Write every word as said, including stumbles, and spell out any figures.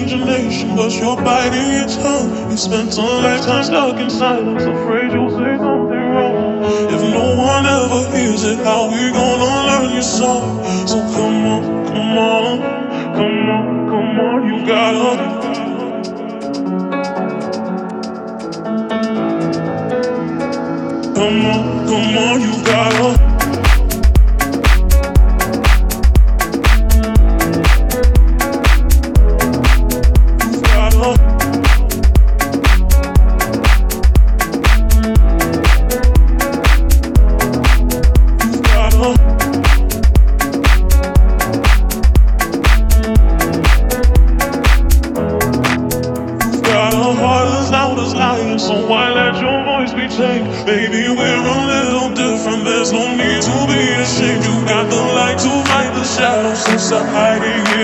imagination, but you're biting your tongue. You spent a lifetime stuck in silence, afraid you'll say something wrong. If no one ever hears it, how we gonna learn your song? So come on, come on, come on, come on, you gotta. Come on, come on, you gotta. So why let your voice be tamed? Baby, we're a little different. There's no need to be ashamed. You got the light to fight the shadows. So stop hiding it.